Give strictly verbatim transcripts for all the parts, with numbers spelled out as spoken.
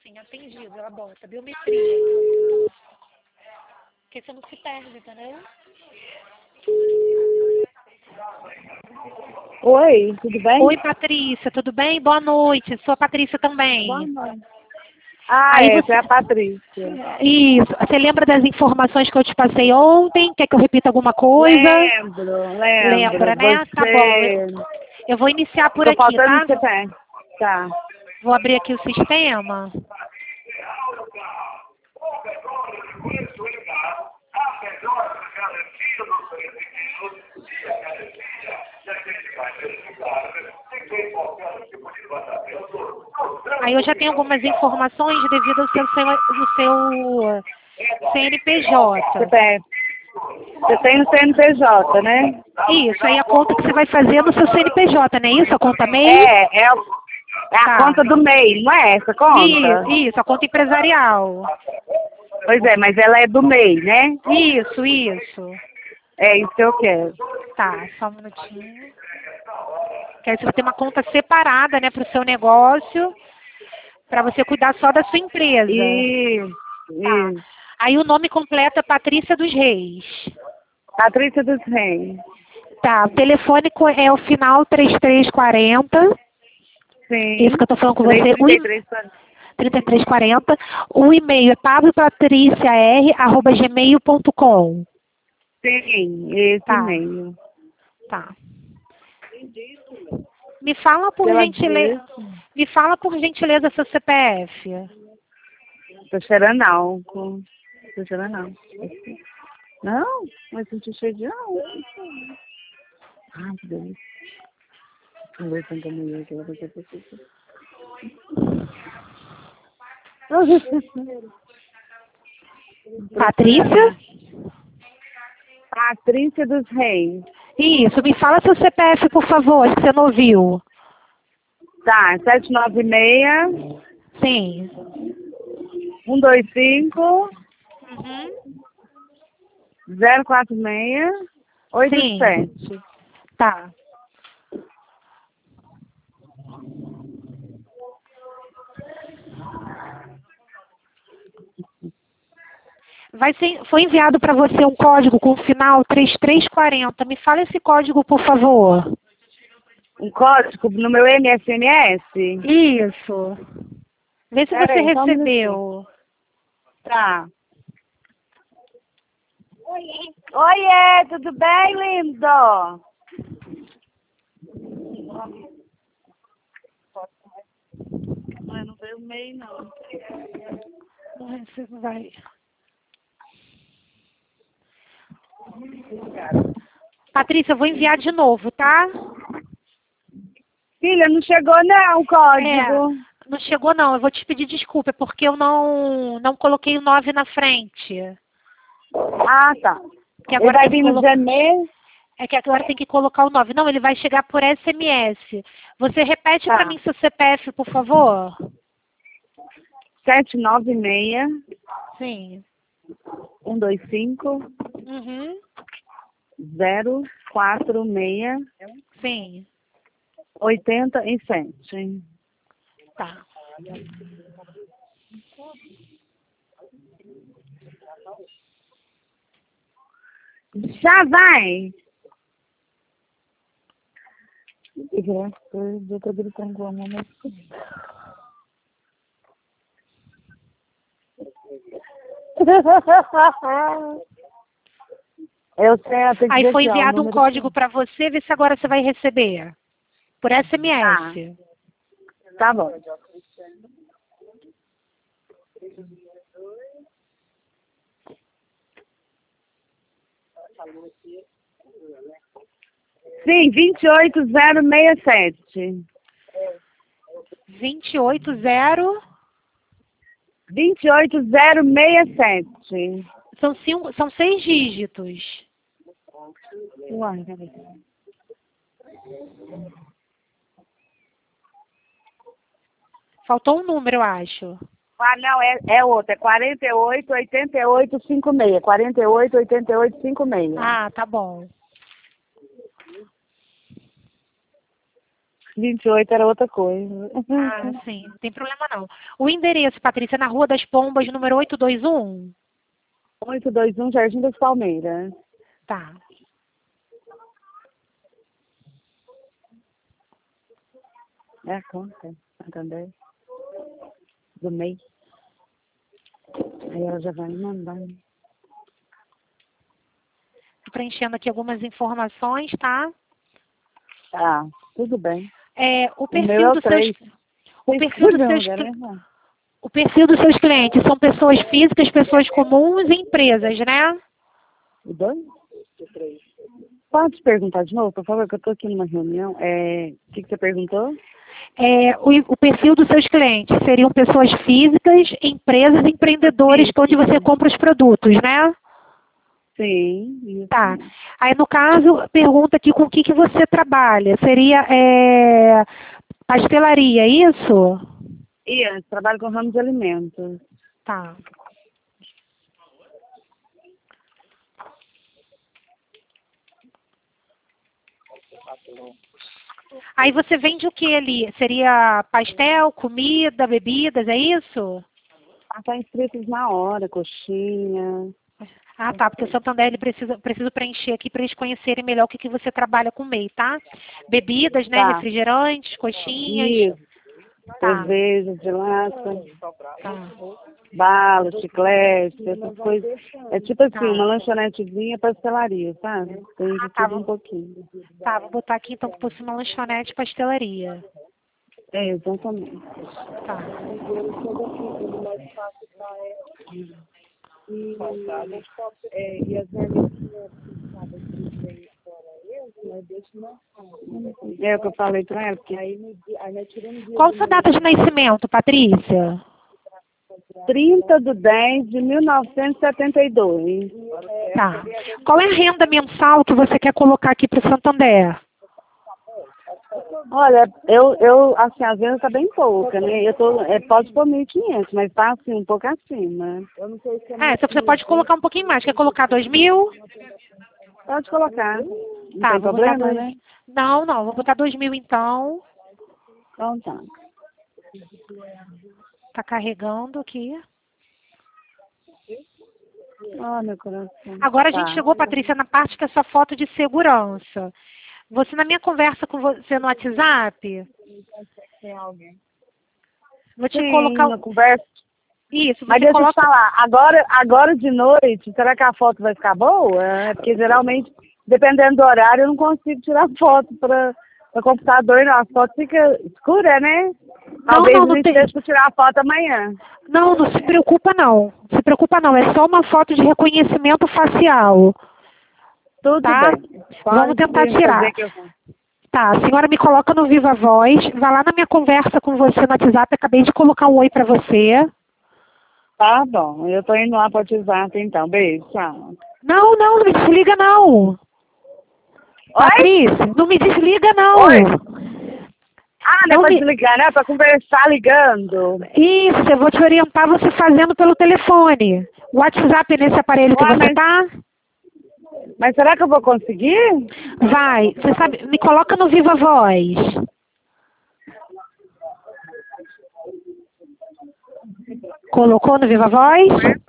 assim, atendido, ela bota biometria. Porque você não se perde, entendeu? Oi, tudo bem? Oi, Patrícia, tudo bem? Boa noite. Sou a Patrícia também. Boa noite. Ah, Aí essa você... é a Patrícia. Isso. Você lembra das informações que eu te passei ontem? Quer que eu repita alguma coisa? Lembro, lembro. Lembra, né? Você... Tá bom. Eu, eu vou iniciar por Tô aqui, faltando tá? o C P F. Tá. Vou abrir aqui o sistema. Aí eu já tenho algumas informações devido ao seu, seu, ao seu C N P J. C P F. Você tem no C N P J, né? Isso, aí a conta que você vai fazer no seu C N P J, não é isso? A conta M E I? É, é, o- é a Tá. conta do M E I, não é essa conta? Isso, isso, a conta empresarial. Pois é, mas ela é do M E I, né? Isso, isso. É isso que eu quero. Tá, só um minutinho. Que aí você vai ter uma conta separada, né, para o seu negócio, para você cuidar só da sua empresa. Isso, Tá. isso. Aí o nome completo é Patrícia dos Reis. Patrícia dos Reis. Tá, o telefone co- é o final três três quatro zero. Sim. Isso que eu tô falando com você. três O trinta e e- três. trinta e três quarenta. O e-mail é pablopatriciar arroba gmail ponto com. Sim, esse Tá, e-mail. tá. Me fala por Pela gentileza, me fala por gentileza seu C P F. Tô cheirando álcool. Tô cheirando álcool. Não, mas eu tô cheio de álcool. Ai, que delícia. Conversando com a mulher que ela vai ter Patrícia? Patrícia dos Reis. Isso, me fala seu C P F, por favor, acho que você não ouviu. Tá, sete nove seis, Sim. um dois cinco, Uhum. zero quatro seis, oito Sim. sete. Tá. Vai ser, foi enviado para você um código com o final três três quatro zero. Me fala esse código, por favor. Um código no meu M S N S? Isso. Vê se Pera você aí, só um recebeu. Tá. Oiê. Oiê, tudo bem, lindo? Mas não veio o meio, não. Ai, você vai. Patrícia, eu vou enviar de novo, tá? Filha, não chegou não o código. É, não chegou não. Eu vou te pedir desculpa, porque eu não, não coloquei o nove na frente. Ah, tá. Que Ele agora vai tem que vir no colocar. Gmail? É que agora tem que colocar o nove. Não, ele vai chegar por S M S. Você repete Tá. para mim seu C P F, por favor? sete nove seis, Sim. um dois cinco, Uhum. zero quatro seis, Sim. oito sete. Tá. Já vai! Graças, eu tô gritando com a mão, mas... Eu sei, tem que Aí foi deixar o enviado um número código para você, vê se agora você vai receber. Por S M S. Tá, tá bom. Sim, vinte e oito zero seis sete. vinte e oito zero. vinte e oito zero seis sete. São, cinco, são seis dígitos. Uai, peraí. Faltou um número, eu acho. Ah, não, é, é outra. É quarenta e oito, oitenta e oito, cinquenta e seis. quarenta e oito, oitenta e oito, cinquenta e seis. Ah, tá bom. vinte e oito era outra coisa. Ah, sim, não tem problema não. O endereço, Patrícia, é na Rua das Pombas, número oito dois um? oito dois um, Jardim das Palmeiras. Tá. É a conta, Santander. Do mês. Aí ela já vai me mandar. Tô preenchendo aqui algumas informações, tá? Tá, tudo bem. É, o O perfil meu é o dos seus, três. o perfil dos seus, Né? cli- o perfil dos seus clientes são pessoas físicas, pessoas comuns e empresas, né? O dois? Pode perguntar de novo, por favor, que eu tô aqui numa reunião. É, o que, que você perguntou? É, o, o perfil dos seus clientes seriam pessoas físicas, empresas, empreendedores, Isso. onde você compra os produtos, né? Sim, isso. Tá. Aí, no caso, pergunta aqui com o que, que você trabalha. Seria é, pastelaria, é isso? Isso, trabalho com ramo de alimentos. Tá. Aí você vende o que ali? Seria pastel, comida, bebidas, é isso? Ah, tá inscritos na hora, coxinha. Ah, tá, porque o Santander ele precisa, preciso preencher aqui para eles conhecerem melhor o que, que você trabalha com M E I, tá? Bebidas, né? Tá. Refrigerantes, coxinhas. Isso, Tá, cerveja de lata, tá, bala, chiclete, essas coisas. É tipo assim, Tá. uma lanchonetezinha pastelaria, sabe? Tem de Ah, tá, tudo um vou- pouquinho. tá, vou botar aqui então que fosse uma lanchonete pastelaria. É, exatamente. Tá. É o que eu falei pra ela, porque Qual a sua data de nascimento, Patrícia? trinta de dez de mil novecentos e setenta e dois. Tá. Qual é a renda mensal que você quer colocar aqui para o Santander? Olha, eu, eu, assim, às vezes tá bem pouca, né? Eu tô, é, pode pôr mil e quinhentos, mas tá assim, um pouco acima. É, então você pode colocar um pouquinho mais. Quer colocar dois mil? Pode colocar. Não Tá, tem vou botar problema, dois. né? Não, não, vou botar dois mil então. Então tá. Tá carregando aqui. Oh, meu coração. Agora a Tá. gente chegou, Patrícia, na parte que é sua foto de segurança. Você, na minha conversa com você no WhatsApp, vou te Sim, colocar. na conversa. Isso, Mas você deixa eu te coloca. falar, agora, agora de noite, será que a foto vai ficar boa? É, porque geralmente, dependendo do horário, eu não consigo tirar foto para o computador, não. A foto fica escura, né? Talvez não, a não gente tem. deixe para tirar a foto amanhã. Não, não se preocupa não. Se preocupa não. É só uma foto de reconhecimento facial. Tudo Tá? bem. Vamos Pode tentar sim, tirar. fazer que eu... Tá, a senhora me coloca no Viva Voz. Vai lá na minha conversa com você no WhatsApp. Acabei de colocar um oi pra você. Tá bom, eu tô indo lá para o WhatsApp então. Beijo, tchau. Não, não, não me desliga não. Oi? Patrícia, não me desliga não. Oi? Ah, não é Não para me... desligar, né? Para conversar ligando. Isso, eu vou te orientar você fazendo pelo telefone. O WhatsApp é nesse aparelho que Ué, você mas, tá? mas será que eu vou conseguir? Vai, você sabe, me coloca no Viva Voz. Colocou no Viva Voz?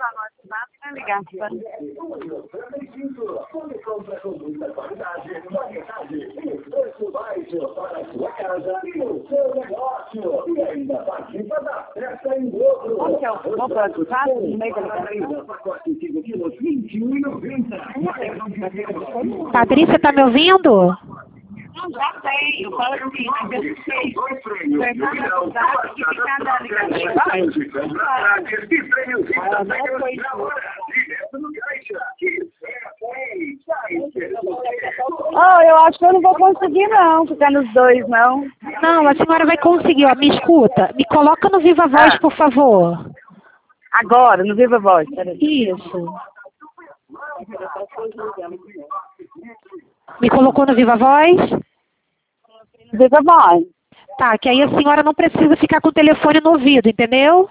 Patrícia, tá me ouvindo? Não, já sei, eu falo assim, mas eu sei. Oh, eu acho que eu não vou conseguir não, ficar nos dois não. Não, a senhora vai conseguir, ó, me escuta. Me coloca no Viva Voz, Ah. por favor. Agora, no Viva Voz, peraí. Isso. Me colocou no Viva Voz? Viva Voz. Tá, que aí a senhora não precisa ficar com o telefone no ouvido, entendeu?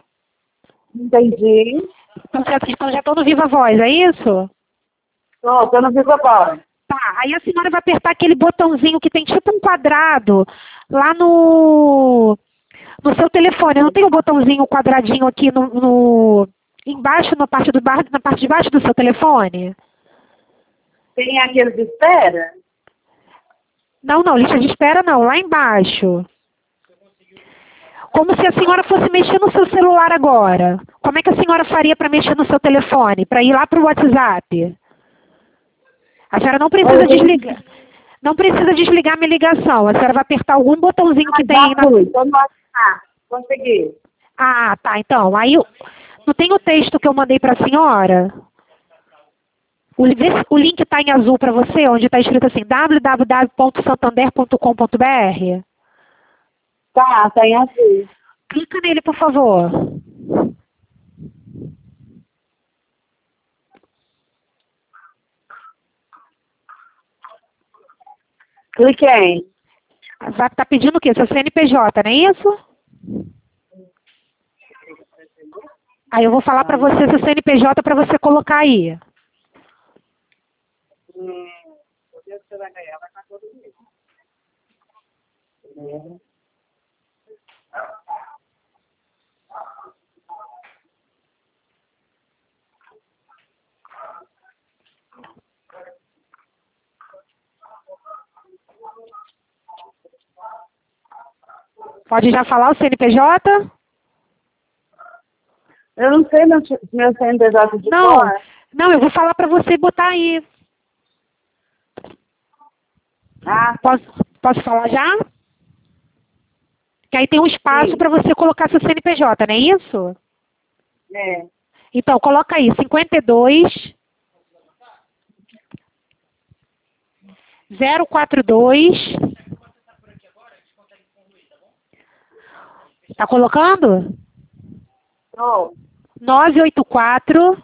Entendi. Então já, então já tô no Viva Voz, é isso? Tô, tô no Viva Voz. Tá, aí a senhora vai apertar aquele botãozinho que tem tipo um quadrado lá no, no seu telefone. Não tem um botãozinho quadradinho aqui no, no embaixo, na parte, do bar, na parte de baixo do seu telefone? Tem aquele de espera? Não, não, lista de espera não, lá embaixo. Como se a senhora fosse mexer no seu celular agora. Como é que a senhora faria para mexer no seu telefone? Para ir lá para o WhatsApp? A senhora não precisa desligar. Não precisa desligar minha ligação. A senhora vai apertar algum botãozinho que Ah, tem já aí na... fui, tô no WhatsApp. Consegui. Ah, tá. Então, aí eu- não tem o texto que eu mandei para a senhora? O, li- o link está em azul para você, onde está escrito assim, w w w ponto santander ponto com ponto b r. Tá, tem aqui. Clica nele, por favor. Cliquei. Vai estar pedindo o quê? Seu C N P J, não é isso? Aí eu vou falar para você seu C N P J para você colocar aí. Hum, o que você vai ganhar? Vai estar todo dia. Pode já falar o C N P J? Eu não sei meu, meu C N P J de Não, cor. não, eu vou falar para você botar aí. Ah, Posso, posso falar já? Que aí tem um espaço sim. para você colocar seu C N P J, não é isso? É. Então, coloca aí, cinquenta e dois, zero quatro dois. Tá colocando? Tô. nove oito quatro,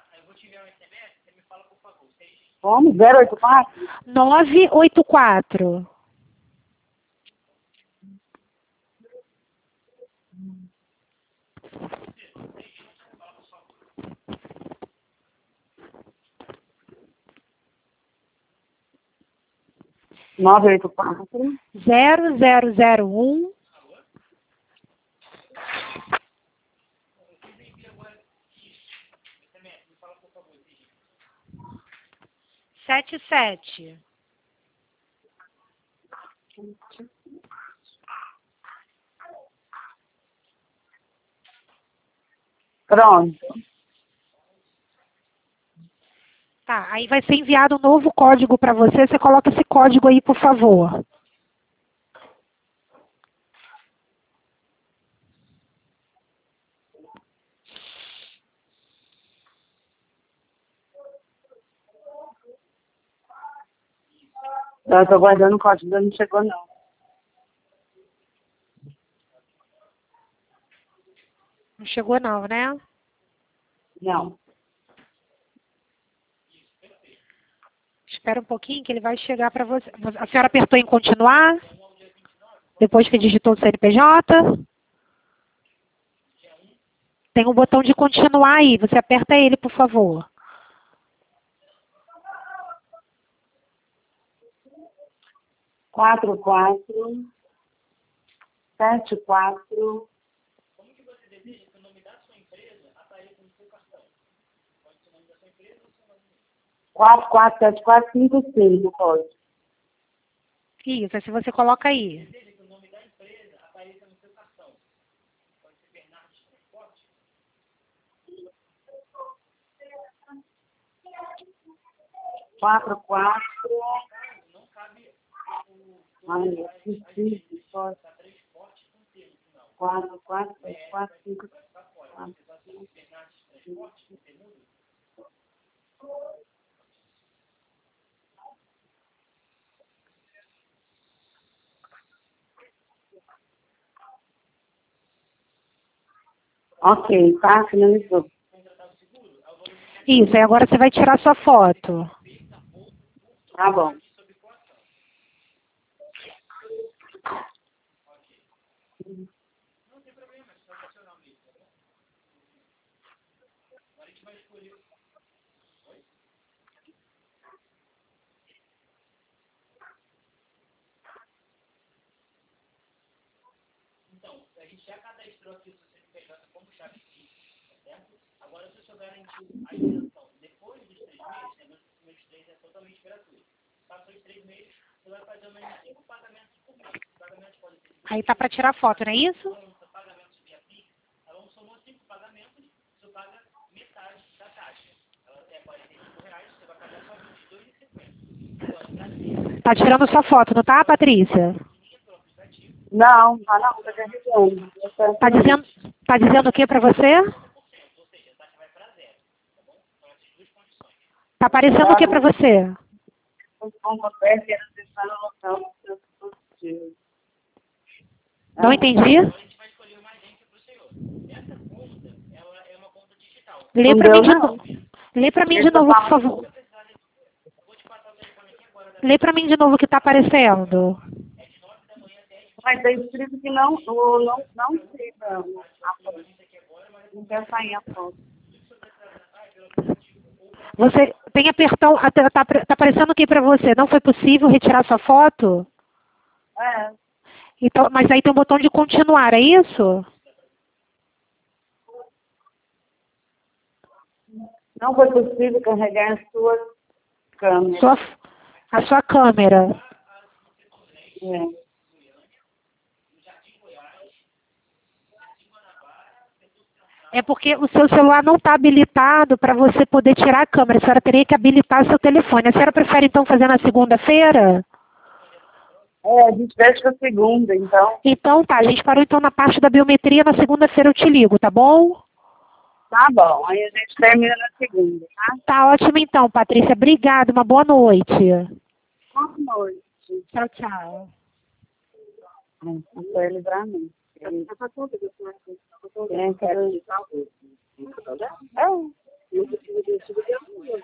Como? zero oito quatro? nove oito quatro. nove oito quatro. zero zero zero um, sete sete. Pronto. Tá, aí vai ser enviado um novo código para você. Você coloca esse código aí, por favor. Eu tô guardando o código, não chegou não. Não chegou não, né? Não. Espera um pouquinho que ele vai chegar para você. A senhora apertou em continuar? Depois que digitou o C N P J? Tem um botão de continuar aí. Você aperta ele, por favor. Quatro, quatro, sete, quatro. Quatro, quatro, sete, quatro, cinco, cinco, pode. Isso, aí se você coloca aí. Quatro, quatro. Ai, esqueci, pode. Quatro, quatro, sete, quatro, cinco, quatro. Ok, tá? Finalizou. Isso, aí agora você vai tirar sua foto. Tá bom. Aí tá para tirar foto, não é isso? Tá tirando sua foto, não tá, Patrícia? Não, ah não, tá carregando. Tá dizendo, tá dizendo o que para você? Tá aparecendo o que para você? Não entendi. Lê para mim de novo. Lê para mim de novo, por favor. Lê para mim de novo o que tá aparecendo. Mas tá escrito que não, o- não, não escrita a foto. Não quer sair a foto. Você tem apertão, tá, tá, tá aparecendo o que para você? Não foi possível retirar sua foto? É. Então, mas aí tem um botão de continuar, é isso? Não foi possível carregar a sua câmera. Sua, a sua câmera. É. É porque o seu celular não está habilitado para você poder tirar a câmera. A senhora teria que habilitar seu telefone. A senhora prefere então fazer na segunda-feira? É, a gente fecha a segunda, então. Então tá, a gente parou então na parte da biometria. Na segunda-feira eu te ligo, tá bom? Tá bom, aí a gente termina na segunda, tá? Tá ótimo então, Patrícia. Obrigada, uma boa noite. Boa noite. Tchau, tchau. Não foi livramento. É, quero... É.